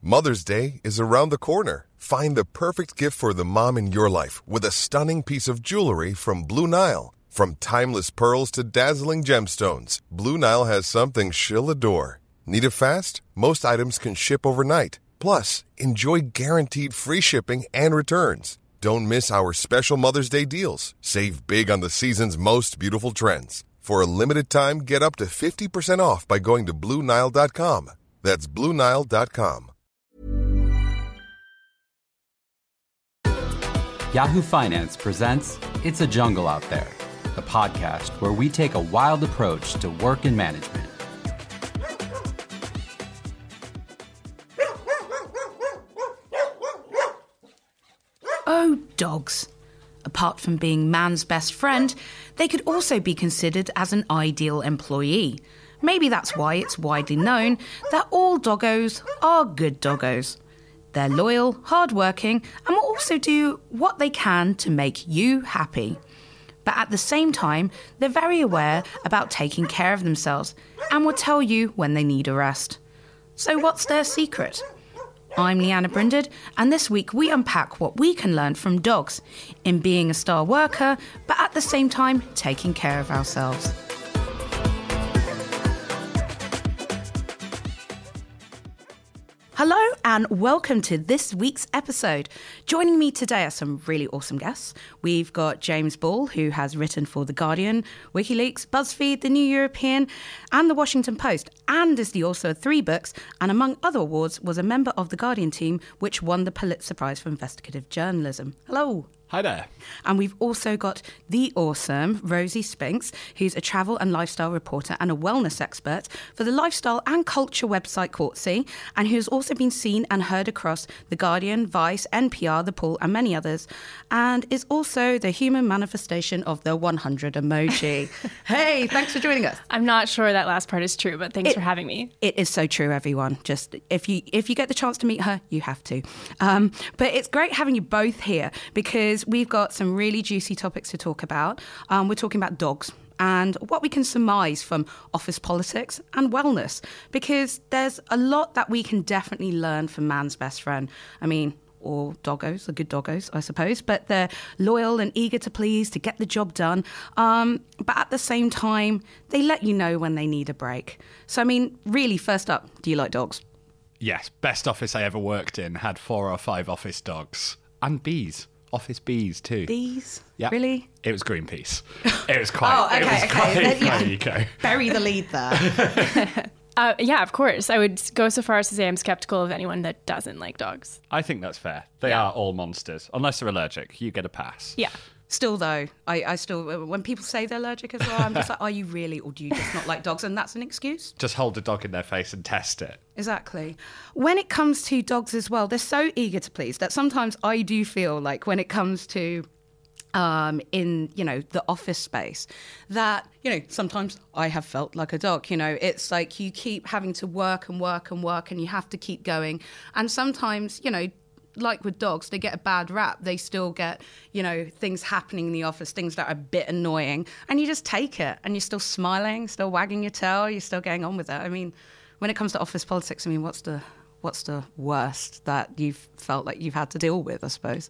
Mother's Day is around the corner. Find the perfect gift for the mom in your life with a stunning piece of jewelry from Blue Nile. From timeless pearls to dazzling gemstones, Blue Nile has something she'll adore. Need it fast? Most items can ship overnight. Plus, enjoy guaranteed free shipping and returns. Don't miss our special Mother's Day deals. Save big on the season's most beautiful trends. For a limited time, get up to 50% off by going to BlueNile.com. That's BlueNile.com. Yahoo Finance presents It's a Jungle Out There, the podcast where we take a wild approach to work and management. Oh, dogs. Apart from being man's best friend, they could also be considered as an ideal employee. Maybe that's why it's widely known that all doggos are good doggos. They're loyal, hardworking, and will also do what they can to make you happy. But at the same time, they're very aware about taking care of themselves and will tell you when they need a rest. So what's their secret? I'm Leanna Brinded, and this week we unpack what we can learn from dogs in being a star worker, but at the same time taking care of ourselves. Hello and welcome to this week's episode. Joining me today are some really awesome guests. We've got James Ball, who has written for The Guardian, WikiLeaks, BuzzFeed, The New European and The Washington Post, and is the author of 3 books, and among other awards was a member of The Guardian team, which won the Pulitzer Prize for Investigative Journalism. Hello. Hi there. And we've also got the awesome Rosie Spinks, who's a travel and lifestyle reporter and a wellness expert for the lifestyle and culture website Courtsy, and who's also been seen and heard across The Guardian, Vice, NPR, The Pool, and many others, and is also the human manifestation of the 100 emoji. Hey, thanks for joining us. I'm not sure that last part is true, but thanks for having me. It is so true, everyone. Just if you get the chance to meet her, you have to. But it's great having you both here because we've got some really juicy topics to talk about. We're talking about dogs and what we can surmise from office politics and wellness, because there's a lot that we can definitely learn from man's best friend. I mean, or doggos, the good doggos, I suppose, but they're loyal and eager to please, to get the job done. But at the same time, they let you know when they need a break. So, I mean, really, first up, do you like dogs? Yes, best office I ever worked in had 4 or 5 office dogs. And bees. Office bees too. Bees? Yeah. Really? It was Greenpeace. It was quite, eco. Bury the lead there. Yeah, of course. I would go so far as to say I'm skeptical of anyone that doesn't like dogs. I think that's fair. They are all monsters. Unless they're allergic, you get a pass. Yeah. Still, though, I still, when people say they're allergic as well, I'm just like, are you really, or do you just not like dogs? And that's an excuse? Just hold a dog in their face and test it. Exactly. When it comes to dogs as well, they're so eager to please that sometimes I do feel like when it comes to in, the office space, that, sometimes I have felt like a dog. It's like you keep having to work and work and work and you have to keep going. And sometimes, like with dogs, they get a bad rap. They still get, things happening in the office, things that are a bit annoying, and you just take it, and you're still smiling, still wagging your tail, you're still getting on with it. I mean, when it comes to office politics, I mean, what's the worst that you've felt like you've had to deal with, I suppose?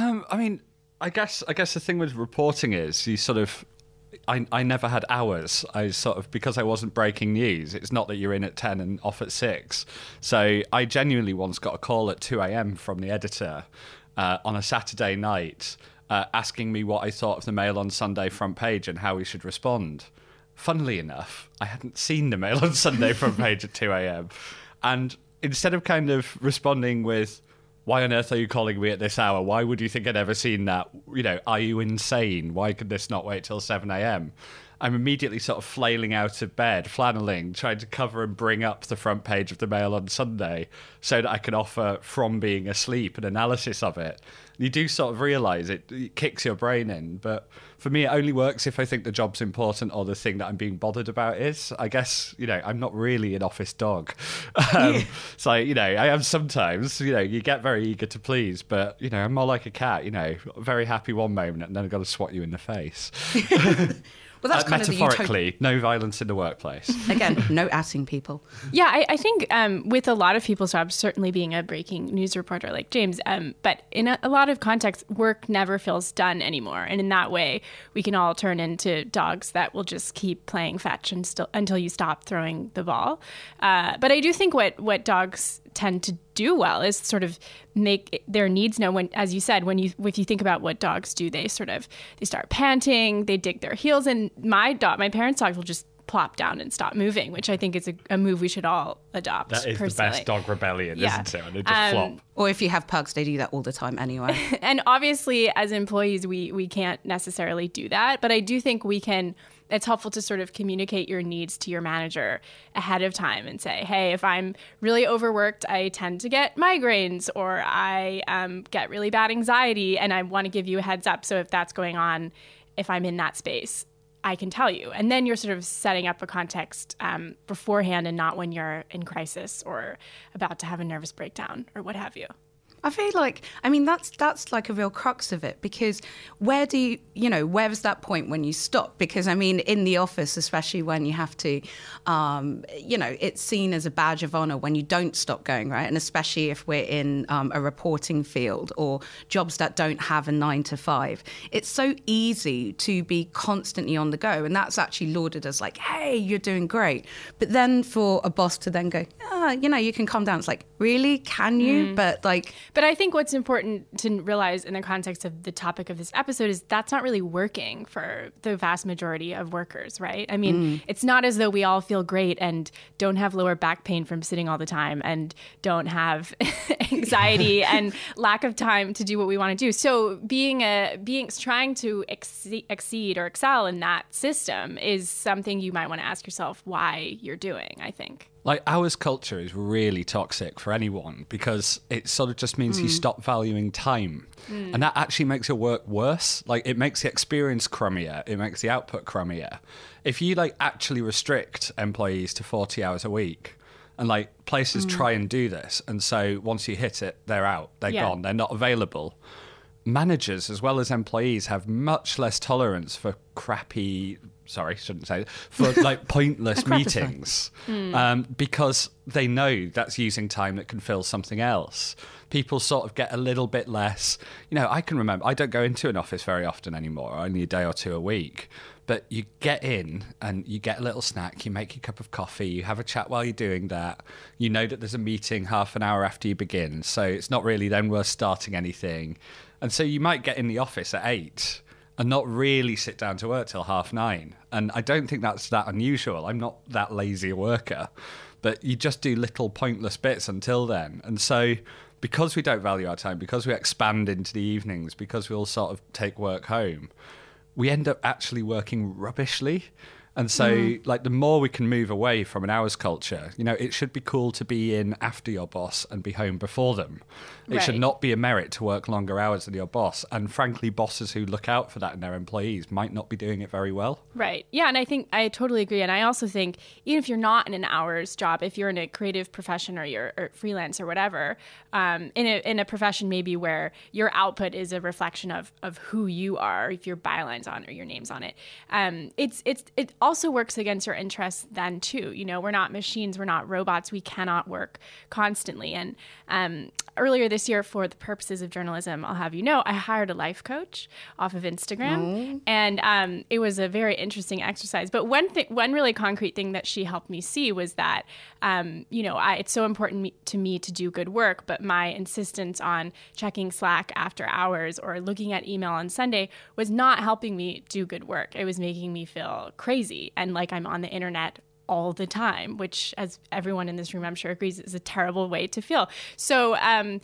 I guess the thing with reporting is you sort of, I never had hours. I sort of, because I wasn't breaking news, it's not that you're in at 10 and off at 6. So I genuinely once got a call at 2 a.m. from the editor on a Saturday night asking me what I thought of the Mail on Sunday front page and how we should respond. Funnily enough, I hadn't seen the Mail on Sunday front page at 2 a.m. And instead of kind of responding with, why on earth are you calling me at this hour? Why would you think I'd ever seen that? Are you insane? Why could this not wait till 7 a.m.? I'm immediately sort of flailing out of bed, flanneling, trying to cover and bring up the front page of the Mail on Sunday so that I can offer, from being asleep, an analysis of it. You do sort of realise it kicks your brain in, but for me it only works if I think the job's important or the thing that I'm being bothered about is. I guess, I'm not really an office dog. So, I am sometimes, you get very eager to please, but, I'm more like a cat, very happy one moment and then I've got to swat you in the face. Well, that's kind of the metaphorically, no violence in the workplace. Again, no assing people. Yeah, I think with a lot of people's jobs, certainly being a breaking news reporter like James, but in a lot of contexts, work never feels done anymore. And in that way, we can all turn into dogs that will just keep playing fetch until you stop throwing the ball. But I do think what dogs tend to do well is sort of make their needs known. When, as you said, if you think about what dogs do, they start panting, they dig their heels, and my parents' dogs will just plop down and stop moving, which I think is a move we should all adopt. That is personally. the best dog rebellion, isn't it? When they just flop. Or if you have pugs, they do that all the time anyway. And obviously, as employees, we can't necessarily do that, but I do think we can. It's helpful to sort of communicate your needs to your manager ahead of time and say, hey, if I'm really overworked, I tend to get migraines, or I get really bad anxiety, and I want to give you a heads up. So if that's going on, if I'm in that space, I can tell you. And then you're sort of setting up a context beforehand, and not when you're in crisis or about to have a nervous breakdown or what have you. I feel like, that's like a real crux of it, because where is that point when you stop? Because, in the office, especially when you have to, it's seen as a badge of honor when you don't stop going, right? And especially if we're in a reporting field or jobs that don't have a 9 to 5. It's so easy to be constantly on the go. And that's actually lauded as like, hey, you're doing great. But then for a boss to then go, you can calm down. It's like, really? Can you? But I think what's important to realize in the context of the topic of this episode is that's not really working for the vast majority of workers, right? It's not as though we all feel great and don't have lower back pain from sitting all the time and don't have anxiety and lack of time to do what we want to do. So trying to exceed or excel in that system is something you might want to ask yourself why you're doing, I think. Like, hours culture is really toxic for anyone, because it sort of just means you stop valuing time. And that actually makes your work worse. Like, it makes the experience crummier. It makes the output crummier. If you, actually restrict employees to 40 hours a week, and, places try and do this, and so once you hit it, they're out. They're gone. They're not available. Managers, as well as employees, have much less tolerance for pointless meetings, because they know that's using time that can fill something else. People sort of get a little bit less, I can remember, I don't go into an office very often anymore, only a day or two a week, but you get in and you get a little snack, you make your cup of coffee, you have a chat while you're doing that, you know that there's a meeting half an hour after you begin, so it's not really then worth starting anything. And so you might get in the office at 8 and not really sit down to work till 9:30. And I don't think that's that unusual. I'm not that lazy a worker. But you just do little pointless bits until then. And so because we don't value our time, because we expand into the evenings, because we all sort of take work home, we end up actually working rubbishly. And so, the more we can move away from an hours culture, it should be cool to be in after your boss and be home before them. It should not be a merit to work longer hours than your boss. And frankly, bosses who look out for that in their employees might not be doing it very well. Right. Yeah, and I think I totally agree. And I also think even if you're not in an hours job, if you're in a creative profession or you're freelance or whatever, in a profession maybe where your output is a reflection of who you are, if your bylines on or your name's on it, it also works against your interests then too. We're not machines, we're not robots, we cannot work constantly. And earlier this year, for the purposes of journalism, I'll have you know, I hired a life coach off of Instagram, and it was a very interesting exercise. But one really concrete thing that she helped me see was that, it's so important to me to do good work, but my insistence on checking Slack after hours or looking at email on Sunday was not helping me do good work. It was making me feel crazy and like I'm on the internet all the time, which, as everyone in this room I'm sure agrees, is a terrible way to feel. So,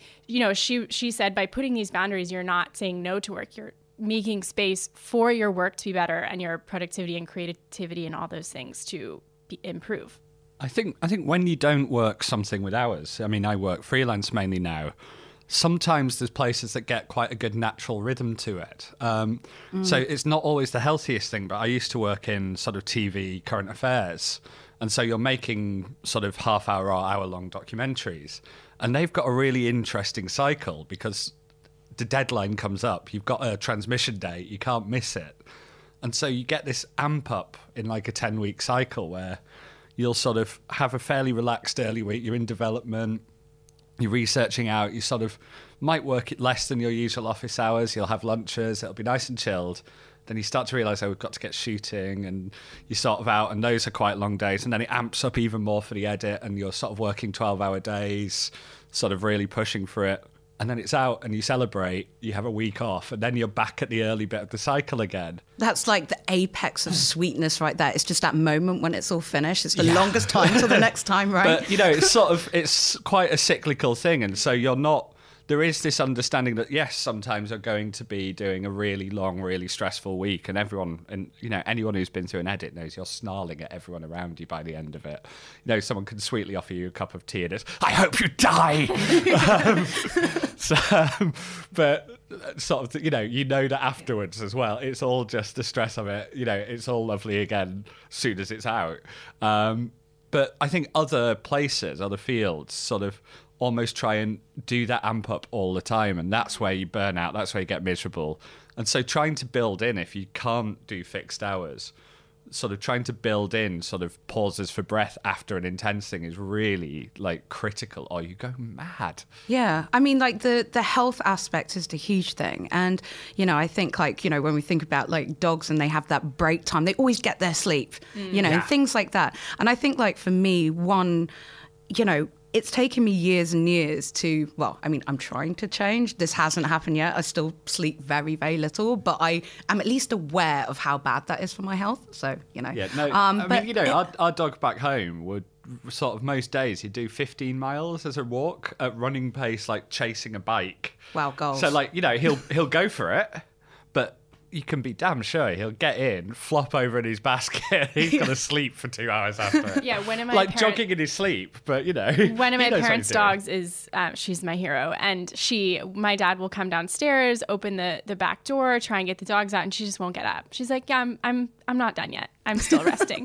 she said by putting these boundaries, you're not saying no to work, you're making space for your work to be better and your productivity and creativity and all those things to improve. I think when you don't work something with hours, I work freelance mainly now, sometimes there's places that get quite a good natural rhythm to it. So it's not always the healthiest thing, but I used to work in sort of TV current affairs. And so you're making sort of half-hour or hour-long documentaries. And they've got a really interesting cycle because the deadline comes up. You've got a transmission date. You can't miss it. And so you get this amp up in like a 10-week cycle where you'll sort of have a fairly relaxed early week. You're in development, you're researching out, you sort of might work it less than your usual office hours. You'll have lunches, it'll be nice and chilled. Then you start to realise, we've got to get shooting, and you're sort of out, and those are quite long days. And then it amps up even more for the edit, and you're sort of working 12-hour days, sort of really pushing for it. And then it's out, and you celebrate, you have a week off, and then you're back at the early bit of the cycle again. That's like the apex of sweetness right there. It's just that moment when it's all finished. It's the longest time till the next time, right? But, it's quite a cyclical thing. And so there is this understanding that, yes, sometimes you're going to be doing a really long, really stressful week, and anyone who's been through an edit knows you're snarling at everyone around you by the end of it. Someone can sweetly offer you a cup of tea and it's, I hope you die! But sort of, that afterwards as well, it's all just the stress of it. It's all lovely again as soon as it's out. But I think other places, other fields sort of almost try and do that amp up all the time, and that's where you burn out, that's where you get miserable. And so trying to build in, if you can't do fixed hours, sort of trying to build in sort of pauses for breath after an intense thing is really like critical, or you go mad. Yeah, I mean, like the health aspect is the huge thing. And I think when we think about like dogs and they have that break time, they always get their sleep, and things like that. And I think like for me, it's taken me years and years I'm trying to change. This hasn't happened yet. I still sleep very, very little, but I am at least aware of how bad that is for my health. So, Yeah, no, our dog back home would sort of most days he'd do 15 miles as a walk at running pace, like chasing a bike. Wow, goals. So he'll go for it, but you can be damn sure he'll get in, flop over in his basket. He's going to sleep for 2 hours after. Yeah, one of my jogging in his sleep, but one of my parents' dogs is she's my hero, and my dad will come downstairs, open the back door, try and get the dogs out, and she just won't get up. She's like, "Yeah, I'm not done yet. I'm still resting."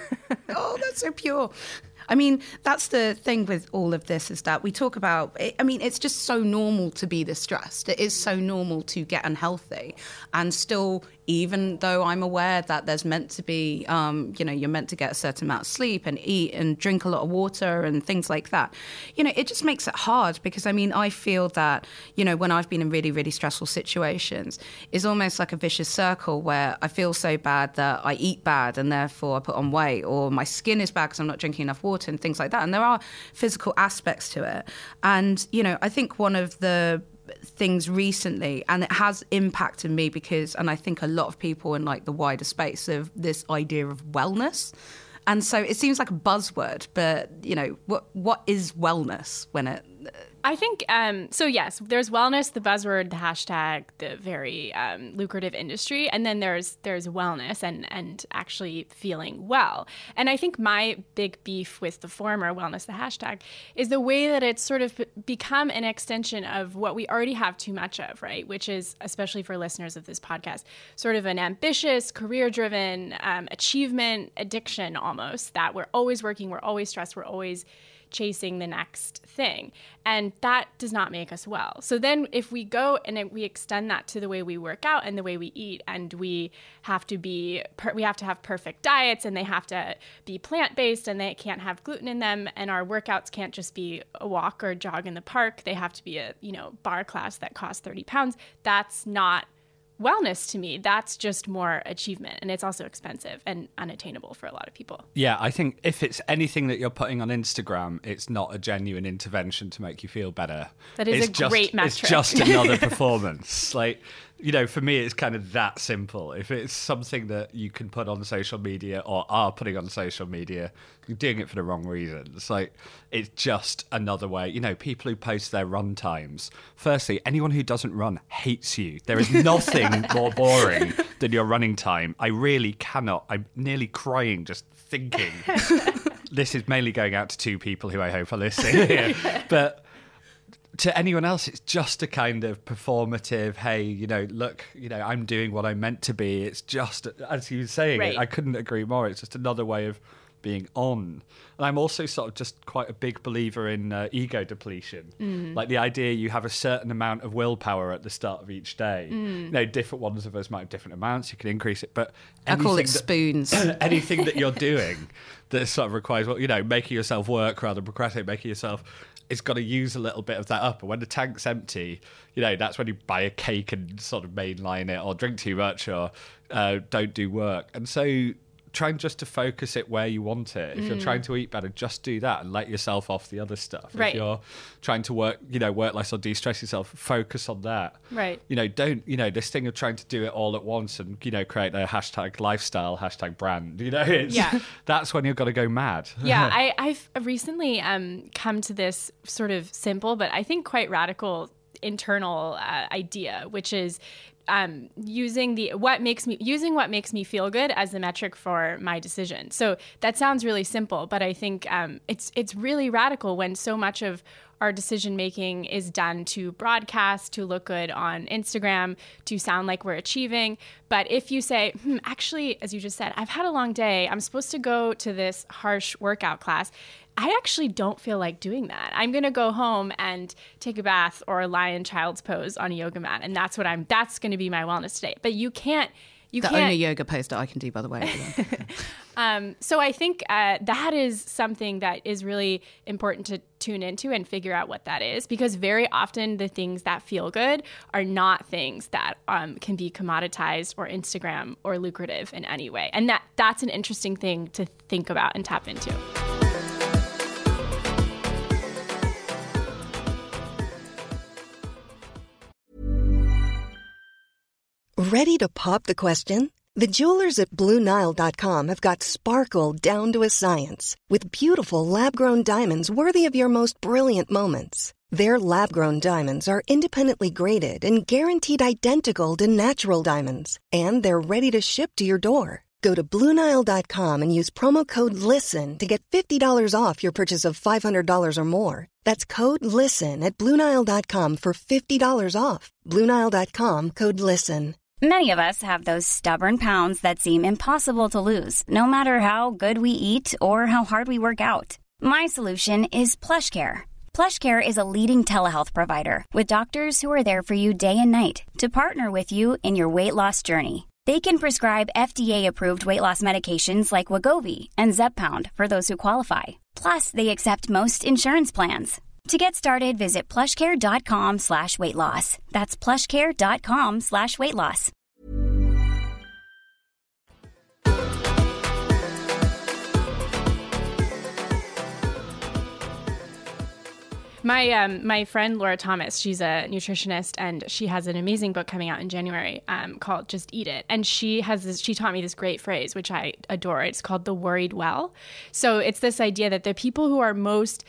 Oh, that's so pure. I mean, that's the thing with all of this, is that we talk about, it's just so normal to be this stressed. It is so normal to get unhealthy. And still, even though I'm aware that there's meant to be, you're meant to get a certain amount of sleep and eat and drink a lot of water and things like that, it just makes it hard, because I feel that, when I've been in really, really stressful situations, it's almost like a vicious circle where I feel so bad that I eat bad and therefore I put on weight, or my skin is bad because I'm not drinking enough water and things like that. And there are physical aspects to it. And, I think one of the things recently, and it has impacted me and I think a lot of people in like the wider space, of this idea of wellness. And so it seems like a buzzword, but what is wellness when it... I think, so yes, there's wellness, the buzzword, the hashtag, the very lucrative industry, and then there's wellness and actually feeling well. And I think my big beef with the former, wellness, the hashtag, is the way that it's sort of become an extension of what we already have too much of, right? Which is, especially for listeners of this podcast, sort of an ambitious, career-driven achievement addiction almost, that we're always working, we're always stressed, we're always chasing the next thing. And that does not make us well. So then if we go and we extend that to the way we work out and the way we eat, and we have to have perfect diets, and they have to be plant-based, and they can't have gluten in them, and our workouts can't just be a walk or jog in the park. They have to be a, bar class that costs 30 pounds. That's not wellness to me. That's just more achievement, and it's also expensive and unattainable for a lot of people. Yeah, I think if it's anything that you're putting on Instagram, it's not a genuine intervention to make you feel better. That is great metric. It's just another performance. For me, it's kind of that simple. If it's something that you can put on social media, or are putting on social media, you're doing it for the wrong reasons. It's just another way. People who post their run times. Firstly, anyone who doesn't run hates you. There is nothing more boring than your running time. I really cannot. I'm nearly crying just thinking. This is mainly going out to two people who I hope are listening here. But to anyone else, it's just a kind of performative, hey, look, I'm doing what I'm meant to be. It's just, as you were saying, right. I couldn't agree more. It's just another way of being on. And I'm also sort of just quite a big believer in ego depletion. Like the idea you have a certain amount of willpower at the start of each day. You know, different ones of us might have different amounts. You can increase it, but I call it spoons. Anything that you're doing that sort of requires, well, you know, making yourself work rather than procrastinate, making yourself, it's got to use a little bit of that up. And when the tank's empty, you know, that's when you buy a cake and sort of mainline it, or drink too much, or don't do work. And so trying just to focus it where you want it. If you're trying to eat better, just do that and let yourself off the other stuff. Right. If you're trying to work less or de-stress yourself, focus on that. Right. You know, don't, you know, this thing of trying to do it all at once and, you know, create a hashtag lifestyle, hashtag brand, you know, that's when you've got to go mad. Yeah. I've recently come to this sort of simple, but I think quite radical internal idea, which is using what makes me feel good as the metric for my decision. So that sounds really simple, but I think it's really radical when so much of our decision making is done to broadcast, to look good on Instagram, to sound like we're achieving. But if you say, actually, as you just said, I've had a long day, I'm supposed to go to this harsh workout class, I actually don't feel like doing that. I'm going to go home and take a bath or lie in child's pose on a yoga mat. And that's going to be my wellness today. But you can't. The only yoga pose that I can do, by the way. So I think that is something that is really important to tune into and figure out what that is, because very often the things that feel good are not things that can be commoditized or Instagram or lucrative in any way. And that's an interesting thing to think about and tap into. Ready to pop the question? The jewelers at BlueNile.com have got sparkle down to a science with beautiful lab-grown diamonds worthy of your most brilliant moments. Their lab-grown diamonds are independently graded and guaranteed identical to natural diamonds, and they're ready to ship to your door. Go to BlueNile.com and use promo code LISTEN to get $50 off your purchase of $500 or more. That's code LISTEN at BlueNile.com for $50 off. BlueNile.com, code LISTEN. Many of us have those stubborn pounds that seem impossible to lose, no matter how good we eat or how hard we work out. My solution is PlushCare. PlushCare is a leading telehealth provider with doctors who are there for you day and night to partner with you in your weight loss journey. They can prescribe FDA-approved weight loss medications like Wegovy and Zepbound for those who qualify. Plus, they accept most insurance plans. To get started, visit plushcare.com/weightloss. That's plushcare.com/weightloss. My friend Laura Thomas, she's a nutritionist, and she has an amazing book coming out in January called Just Eat It. And she taught me this great phrase, which I adore. It's called the worried well. So it's this idea that the people who are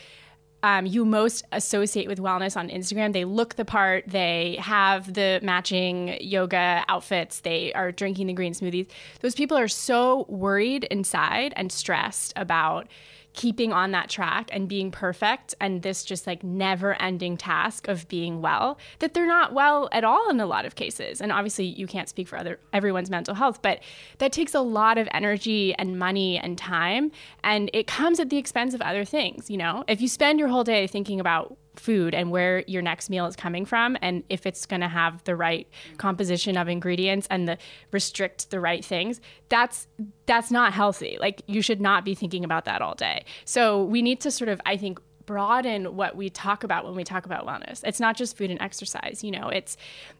you most associate with wellness on Instagram, they look the part, they have the matching yoga outfits, they are drinking the green smoothies. Those people are so worried inside and stressed about keeping on that track and being perfect and this just like never ending task of being well, that they're not well at all in a lot of cases. And obviously you can't speak for everyone's mental health, but that takes a lot of energy and money and time. And it comes at the expense of other things. You know, if you spend your whole day thinking about food and where your next meal is coming from, and if it's going to have the right composition of ingredients and restrict the right things, that's not healthy. Like, you should not be thinking about that all day. So we need to sort of, I think, broaden what we talk about when we talk about wellness. It's not just food and exercise. You know, it's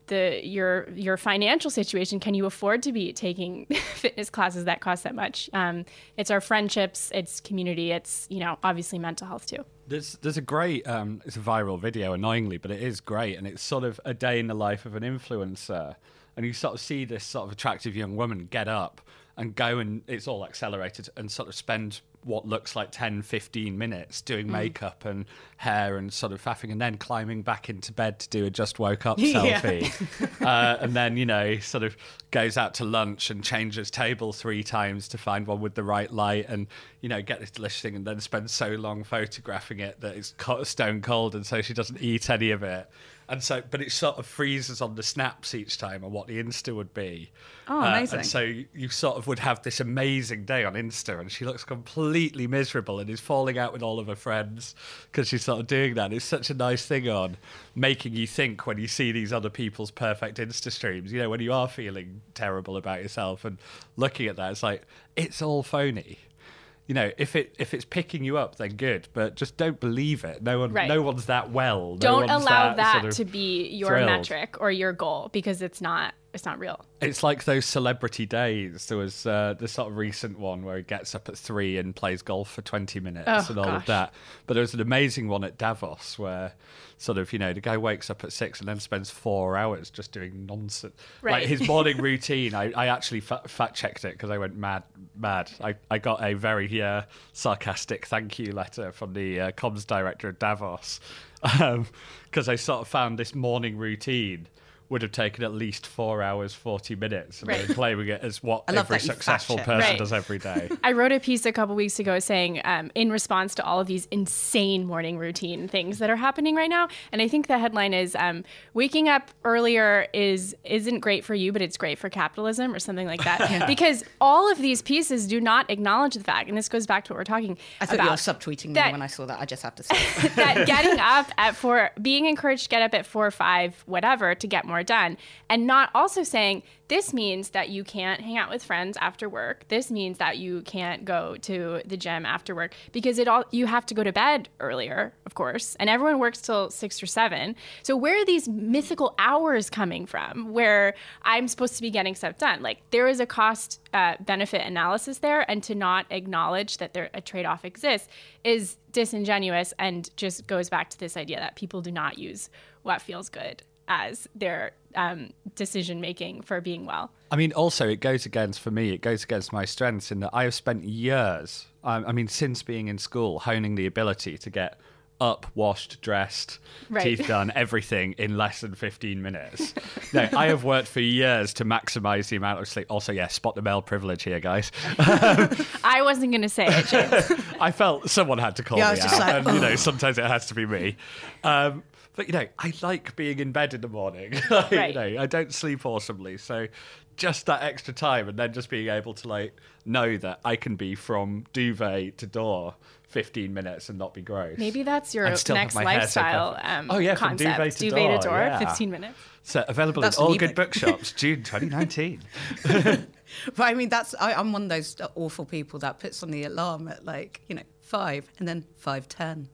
your financial situation. Can you afford to be taking fitness classes that cost that much? It's our friendships, it's community, it's, you know, obviously mental health too. There's a great, it's a viral video, annoyingly, but it is great. And it's sort of a day in the life of an influencer. And you sort of see this sort of attractive young woman get up and go, and it's all accelerated, and sort of spend what looks like 10, 15 minutes doing makeup and hair and sort of faffing, and then climbing back into bed to do a just woke up selfie. And then, you know, sort of goes out to lunch and changes table 3 times to find one with the right light, and, you know, get this delicious thing, and then spends so long photographing it that it's stone cold, and so she doesn't eat any of it. And so, but it sort of freezes on the snaps each time on what the Insta would be. Oh, amazing. And so you sort of would have this amazing day on Insta, and she looks completely completely miserable and is falling out with all of her friends because she's sort of doing that. It's such a nice thing on making you think when you see these other people's perfect Insta streams, you know, when you are feeling terrible about yourself and looking at that, it's like, it's all phony. You know, if it's picking you up, then good, but just don't believe it. No one's that well. Don't allow that sort of to be your thrilled. metric or your goal, because it's not real. It's like those celebrity days. There was the sort of recent one where he gets up at 3 and plays golf for 20 minutes and all of that. But there was an amazing one at Davos where sort of, you know, the guy wakes up at 6 and then spends 4 hours just doing nonsense. Right. Like his morning routine, I actually fact-checked it because I went mad. I got a very sarcastic thank you letter from the comms director at Davos because I sort of found this morning routine would have taken at least 4 hours, 40 minutes, and then claiming it as what every successful person does every day. I wrote a piece a couple weeks ago saying, in response to all of these insane morning routine things that are happening right now, and I think the headline is, waking up earlier isn't great for you, but it's great for capitalism, or something like that. Because all of these pieces do not acknowledge the fact, and this goes back to what we're talking I thought about. you were subtweeting me when I saw that, I just have to say. That getting up at 4, being encouraged to get up at 4 or 5, whatever, to get more done, and not also saying this means that you can't hang out with friends after work. This means that you can't go to the gym after work, because you have to go to bed earlier, of course, and everyone works till 6 or 7. So where are these mythical hours coming from where I'm supposed to be getting stuff done? Like, there is a cost benefit analysis there, and to not acknowledge that a trade-off exists is disingenuous and just goes back to this idea that people do not use what feels good as their decision making for being well. I mean, also it goes against my strengths in that I have spent years, since being in school, honing the ability to get up, washed, dressed, teeth done, everything in less than 15 minutes. No, I have worked for years to maximize the amount of sleep. Also, spot the male privilege here, guys. I wasn't going to say it, James. I felt someone had to call me out. And, sometimes it has to be me. But, I like being in bed in the morning. I don't sleep awesomely. So just that extra time, and then just being able to, know that I can be from duvet to door 15 minutes and not be gross. Maybe that's your next lifestyle from concept. Duvet to door, 15 minutes. So available in all good bookshops, June 2019. But I'm one of those awful people that puts on the alarm at 5 and then 5:10.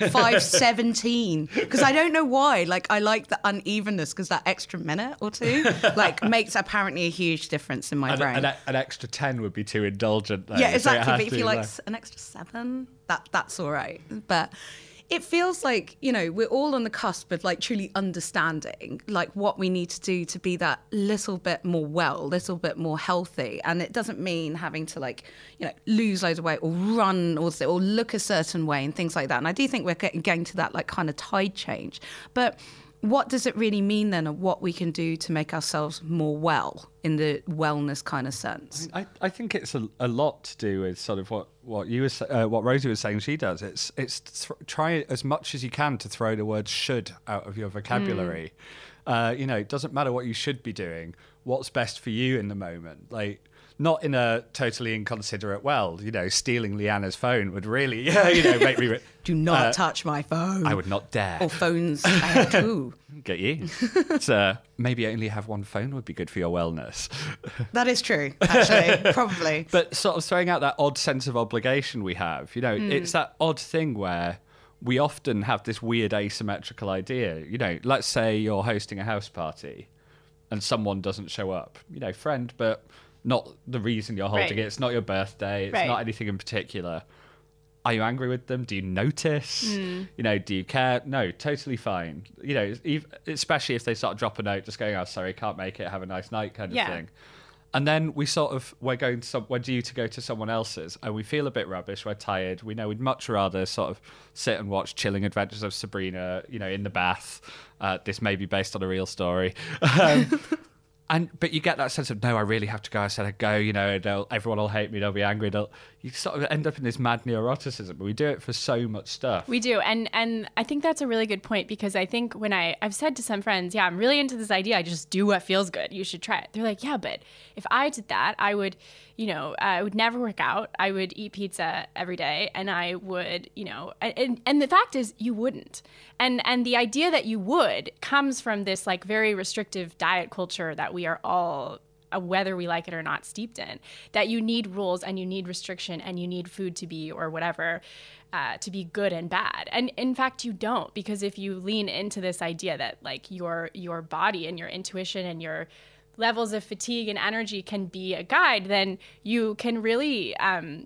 5:17, because I don't know why. I like the unevenness, because that extra minute or two makes apparently a huge difference in my brain. An extra 10 would be too indulgent, though. Yeah, exactly. But if you like an extra 7, that's all right. But it feels like, we're all on the cusp of truly understanding what we need to do to be that little bit more little bit more healthy. And it doesn't mean having to lose loads of weight or run or look a certain way and things like that. And I do think we're getting to that kind of tide change. But what does it really mean then, of what we can do to make ourselves more well in the wellness kind of sense? I think it's a lot to do with sort of what Rosie was saying she does. It's try as much as you can to throw the word should out of your vocabulary. It doesn't matter what you should be doing. What's best for you in the moment? Not in a totally inconsiderate stealing Leanna's phone would really, make me... Do not touch my phone. I would not dare. Or phones, too. Get you. Maybe only have one phone would be good for your wellness. That is true, actually, probably. But sort of throwing out that odd sense of obligation we have, it's that odd thing where we often have this weird asymmetrical idea. Let's say you're hosting a house party and someone doesn't show up. Friend, but... not the reason you're holding it. It's not your birthday. It's not anything in particular. Are you angry with them? Do you notice? Do you care? No, totally fine. Especially if they sort of drop a note just going, oh, sorry, can't make it, have a nice night kind of thing. And then we're due to go to someone else's and we feel a bit rubbish, we're tired. We know we'd much rather sort of sit and watch Chilling Adventures of Sabrina, in the bath. This may be based on a real story. But you get that sense of, no, I really have to go. I said I'd go, everyone will hate me, they'll be angry. You sort of end up in this mad neuroticism, but we do it for so much stuff. We do. And I think that's a really good point, because I think when I've said to some friends, I'm really into this idea, I just do what feels good, you should try it. They're like, yeah, but if I did that, I would, I would never work out. I would eat pizza every day, and I would, and the fact is you wouldn't. And the idea that you would comes from this like very restrictive diet culture that we are all, whether we like it or not, steeped in, that you need rules and you need restriction and you need food to be, or whatever, to be good and bad. And in fact, you don't, because if you lean into this idea that like your body and your intuition and your levels of fatigue and energy can be a guide, then you can really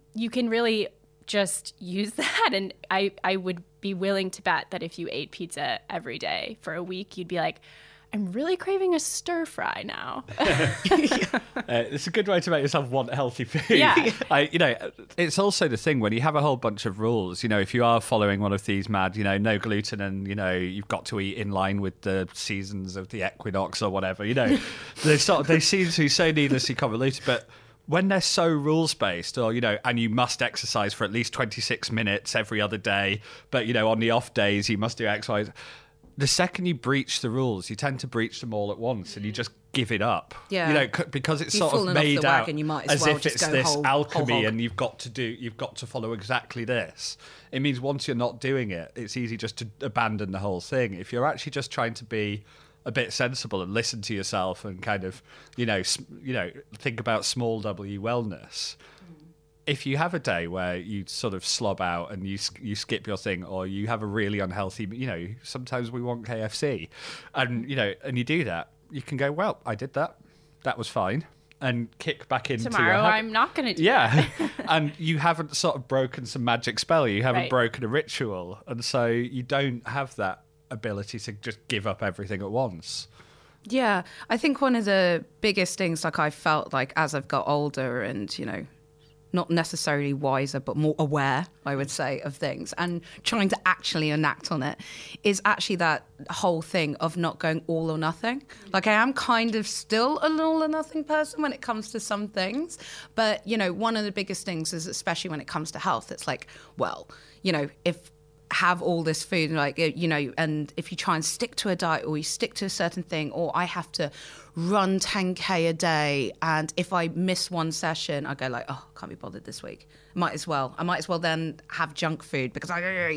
just use that. And I would be willing to bet that if you ate pizza every day for a week, you'd be like, I'm really craving a stir fry now. It's a good way to make yourself want healthy food. Yeah. It's also the thing when you have a whole bunch of rules, if you are following one of these mad, no gluten and, you've got to eat in line with the seasons of the equinox or whatever, they seem to be so needlessly convoluted, but when they're so rules-based, or, and you must exercise for at least 26 minutes every other day, but, on the off days, you must do X, Y, Z. The second you breach the rules, you tend to breach them all at once, and you just give it up. Yeah, because it's you've sort of made out you might as well if it's this alchemy, and you've got to follow exactly this. It means once you're not doing it, it's easy just to abandon the whole thing. If you're actually just trying to be a bit sensible and listen to yourself and kind of, think about small W wellness. If you have a day where you sort of slob out and you skip your thing, or you have a really unhealthy, sometimes we want KFC, and you do that, you can go, well, I did that. That was fine. And kick back into tomorrow. I'm not going to do that. And you haven't sort of broken some magic spell. You haven't Right. broken a ritual. And so you don't have that ability to just give up everything at once. Yeah, I think one of the biggest things, like I felt like as I've got older and, not necessarily wiser, but more aware, I would say, of things and trying to actually enact on it, is actually that whole thing of not going all or nothing. Like I am kind of still an all or nothing person when it comes to some things. But, one of the biggest things is, especially when it comes to health, it's like, well, if have all this food, like, and if you try and stick to a diet or you stick to a certain thing, or I have to run 10K a day, and if I miss one session, I go like, oh, can't be bothered this week. I might as well then have junk food, because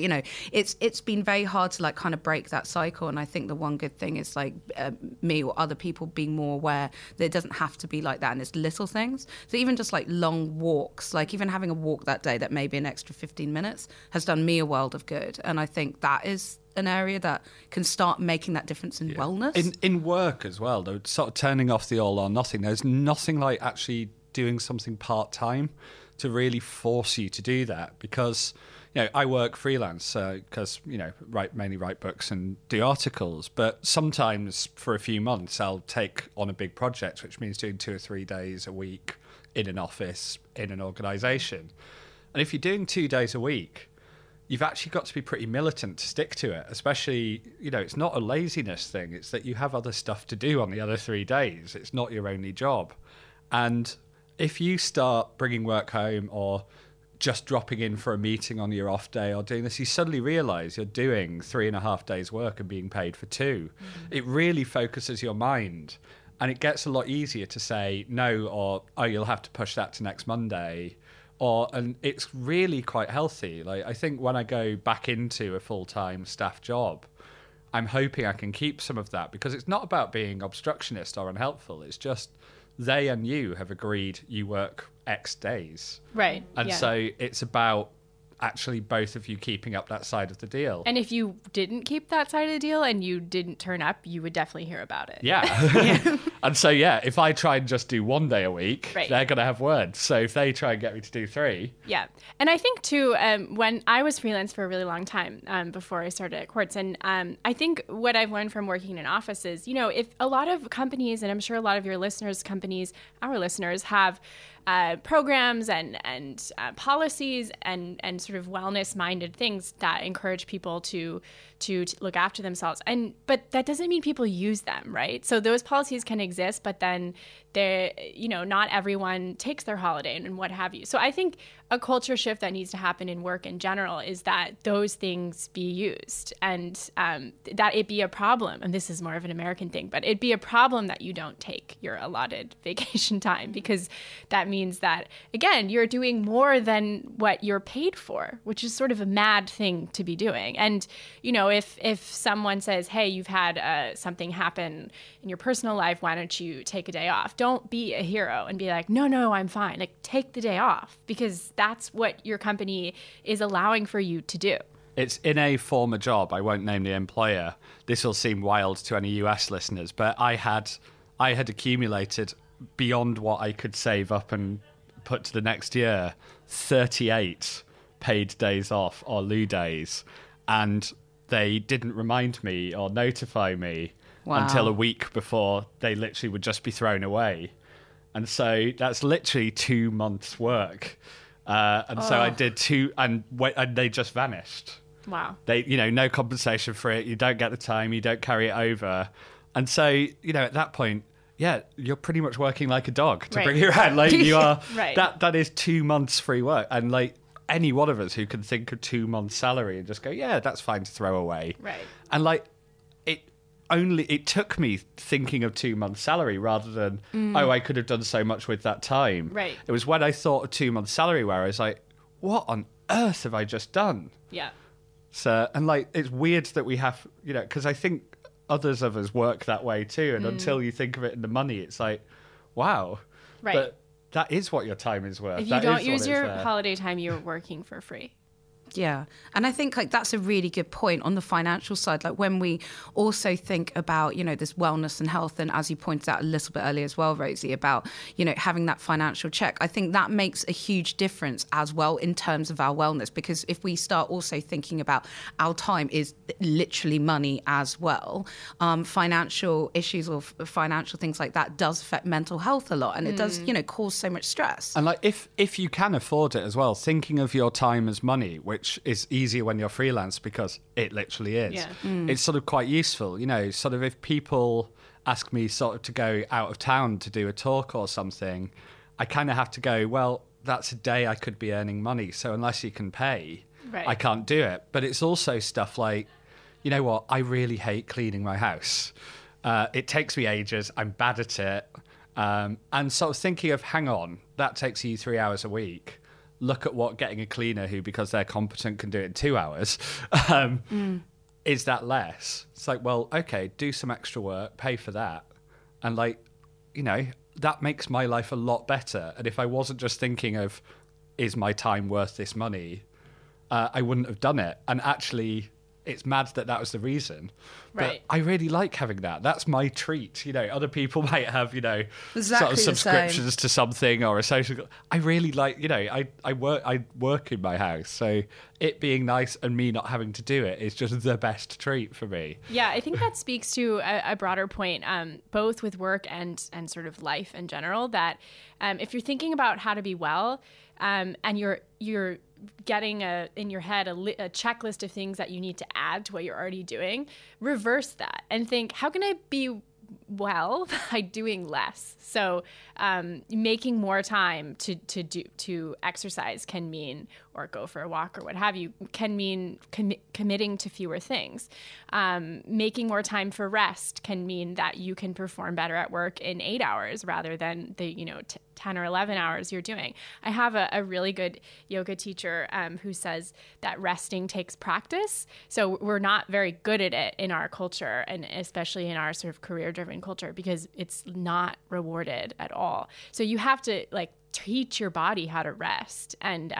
it's been very hard to like kind of break that cycle. And I think the one good thing is like me or other people being more aware that it doesn't have to be like that, and it's little things. So even just like long walks, like even having a walk that day that may be an extra 15 minutes has done me a world of good. And I think that is an area that can start making that difference in wellness. In work as well, though, sort of turning off the all or nothing. There's nothing like actually doing something part-time to really force you to do that, because I work freelance because mainly write books and do articles, but sometimes for a few months I'll take on a big project, which means doing 2 or 3 days a week in an office in an organisation. And if you're doing 2 days a week, you've actually got to be pretty militant to stick to it, especially, it's not a laziness thing. It's that you have other stuff to do on the other 3 days. It's not your only job. And if you start bringing work home or just dropping in for a meeting on your off day or doing this, you suddenly realise you're doing 3.5 days work and being paid for 2. It really focuses your mind, and it gets a lot easier to say no, or, oh, you'll have to push that to next Monday. And it's really quite healthy. Like, I think when I go back into a full-time staff job, I'm hoping I can keep some of that, because it's not about being obstructionist or unhelpful. It's just they and you have agreed you work X days. Right. And so it's about actually both of you keeping up that side of the deal. And if you didn't keep that side of the deal and you didn't turn up, you would definitely hear about it. Yeah. And so, if I try and just do 1 day a week, right, they're going to have words. So if they try and get me to do 3. Yeah. And I think, too, when I was freelance for a really long time before I started at Quartz, and I think what I've learned from working in an office is, if a lot of companies, and I'm sure a lot of your listeners, our listeners, have programs and policies and sort of wellness-minded things that encourage people to look after themselves. But that doesn't mean people use them, right? So those policies can exist, but then not everyone takes their holiday and what have you. So I think a culture shift that needs to happen in work in general is that those things be used, and that it be a problem. And this is more of an American thing, but it'd be a problem that you don't take your allotted vacation time, because that means that, again, you're doing more than what you're paid for, which is sort of a mad thing to be doing. And, if someone says, hey, you've had something happen in your personal life, why don't you take a day off? Don't be a hero and be like, no, I'm fine. Like, take the day off, because that's what your company is allowing for you to do. It's in a former job. I won't name the employer. This will seem wild to any US listeners, but I had accumulated, beyond what I could save up and put to the next year, 38 paid days off or lieu days. And they didn't remind me or notify me until a week before they literally would just be thrown away. And so that's literally 2 months' work. So I did two, and they just vanished. Wow. They, no compensation for it. You don't get the time. You don't carry it over. And so, at that point, yeah, you're pretty much working like a dog to bring you around. Like, you are, right. That is 2 months free work. And like any one of us who can think of 2 months salary and just go, yeah, that's fine to throw away. Right. And like, it took me thinking of 2 months salary rather than, I could have done so much with that time. Right. It was when I thought of 2 months salary where I was like, what on earth have I just done? Yeah. So, and like, it's weird that we have, because I think others of us work that way too. And until you think of it in the money, it's like, wow. Right. But that is what your time is worth. If you don't use your holiday time, you're working for free. Yeah. And I think like that's a really good point on the financial side. Like when we also think about, this wellness and health, and as you pointed out a little bit earlier as well, Rosie, about, having that financial check, I think that makes a huge difference as well in terms of our wellness, because if we start also thinking about our time is literally money as well, financial issues or financial things like that does affect mental health a lot, and it does, cause so much stress. And like, if you can afford it as well, thinking of your time as money, which is easier when you're freelance because it literally is. Yeah. It's sort of quite useful, sort of if people ask me sort of to go out of town to do a talk or something, I kind of have to go, well, that's a day I could be earning money. So unless you can pay, I can't do it. But it's also stuff like, what? I really hate cleaning my house. It takes me ages. I'm bad at it. And sort of thinking of, hang on, that takes you 3 hours a week. Look at what getting a cleaner who, because they're competent, can do it in 2 hours. Is that less? It's like, well, okay, do some extra work, pay for that. And like, that makes my life a lot better. And if I wasn't just thinking of, is my time worth this money? I wouldn't have done it. And actually, it's mad that was the reason. But I really like having that. That's my treat. Other people might have, exactly sort of subscriptions to something or a social. I really like, I work in my house. So it being nice and me not having to do it is just the best treat for me. Yeah, I think that speaks to a broader point, both with work and sort of life in general, that if you're thinking about how to be well, and you're getting in your head a checklist of things that you need to add to what you're already doing, reverse that and think, how can I be well by doing less? So making more time to exercise can mean, or go for a walk or what have you, can mean committing to fewer things. Making more time for rest can mean that you can perform better at work in 8 hours rather than the 10 or 11 hours you're doing. I have a really good yoga teacher who says that resting takes practice. So we're not very good at it in our culture, and especially in our sort of career-driven culture, because it's not rewarded at all. So you have to teach your body how to rest. And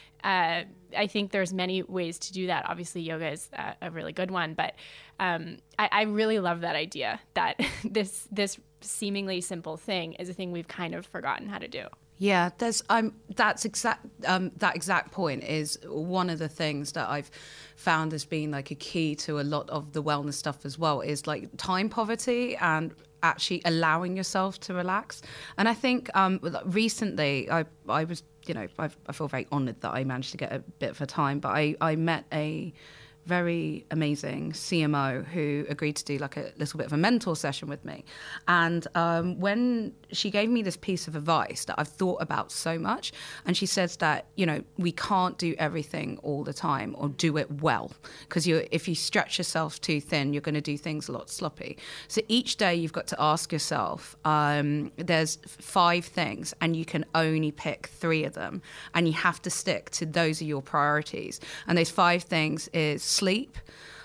I think there's many ways to do that. Obviously, yoga is a really good one, but I really love that idea that this seemingly simple thing is a thing we've kind of forgotten how to do. Yeah, that exact point is one of the things that I've found as being like a key to a lot of the wellness stuff as well, is like time poverty and actually allowing yourself to relax. And I think recently I was, I feel very honoured that I managed to get a bit of her time, but I met a very amazing CMO who agreed to do like a little bit of a mentor session with me. And when she gave me this piece of advice that I've thought about so much, and she says that, we can't do everything all the time or do it well, because if you stretch yourself too thin, you're going to do things a lot sloppy. So each day you've got to ask yourself, there's 5 things and you can only pick 3 of them, and you have to stick to those are your priorities. And those 5 things is sleep,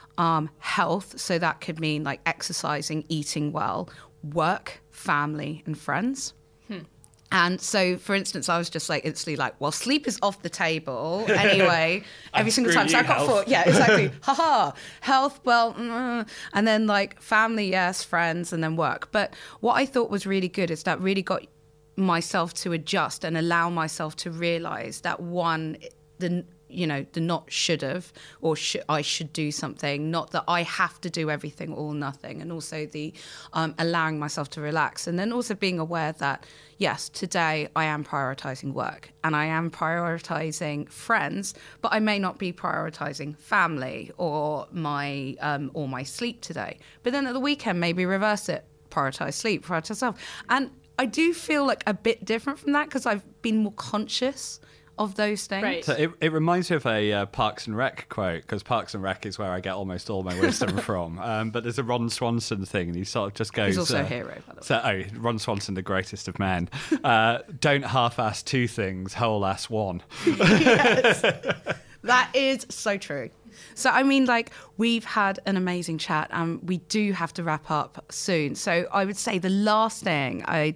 health, so that could mean like exercising, eating well, work, family, and friends. And so, for instance, I was just like instantly like, well, sleep is off the table anyway, every single time. So I got 4. Yeah, exactly. Health, well, and then like family, yes, friends, and then work. But what I thought was really good is that really got myself to adjust and allow myself to realize that the not should have, or I should do something, not that I have to do everything or nothing, and also the allowing myself to relax, and then also being aware that yes, today I am prioritizing work and I am prioritizing friends, but I may not be prioritizing family or my sleep today. But then at the weekend, maybe reverse it, prioritize sleep, prioritize self. And I do feel like a bit different from that because I've been more conscious of those things. Right. So it reminds me of a Parks and Rec quote, because Parks and Rec is where I get almost all my wisdom from. But there's a Ron Swanson thing, and he sort of just goes... He's also a hero, by the way. Ron Swanson, the greatest of men. Don't half-ass 2 things, whole-ass 1. Yes. That is so true. So, I mean, like, we've had an amazing chat and we do have to wrap up soon. So I would say the last thing I'd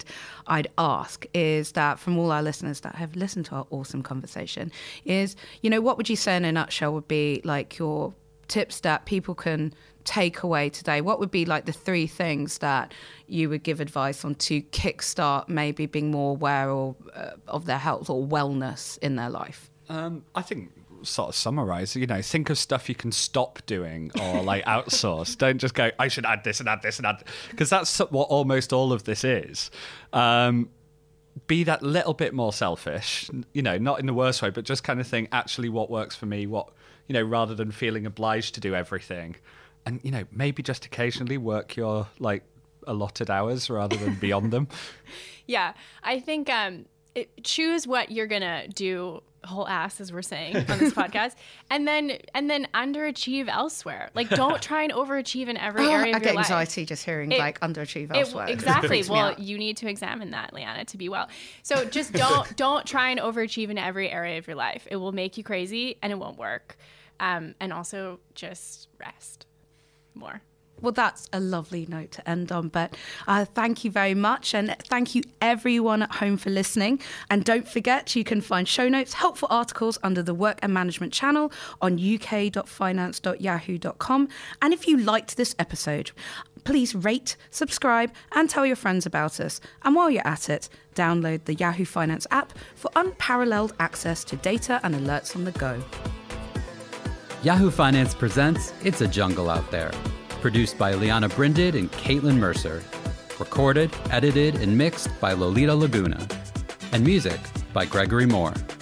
ask is that from all our listeners that have listened to our awesome conversation is, what would you say in a nutshell would be like your tips that people can take away today? What would be like the 3 things that you would give advice on to kickstart maybe being more aware of their health or wellness in their life? I think... sort of summarize, think of stuff you can stop doing or like outsource. Don't just go, I should add this and add this and add, because that's what almost all of this is. Be that little bit more selfish, not in the worst way, but just kind of think actually what works for me, what, rather than feeling obliged to do everything. And, maybe just occasionally work your like allotted hours rather than beyond them. Yeah, I think choose what you're going to do whole ass, as we're saying on this podcast, and then underachieve elsewhere. Like, don't try and overachieve in every area of your life. I get anxiety just hearing like underachieve elsewhere. Exactly. Well, you need to examine that, Liana, to be well. So just don't try and overachieve in every area of your life. It will make you crazy and it won't work. And also just rest more. Well, that's a lovely note to end on. But thank you very much. And thank you, everyone at home, for listening. And don't forget, you can find show notes, helpful articles under the Work and Management channel on uk.finance.yahoo.com. And if you liked this episode, please rate, subscribe, and tell your friends about us. And while you're at it, download the Yahoo Finance app for unparalleled access to data and alerts on the go. Yahoo Finance presents It's a Jungle Out There. Produced by Liana Brinded and Caitlin Mercer. Recorded, edited, and mixed by Lolita Laguna. And music by Gregory Moore.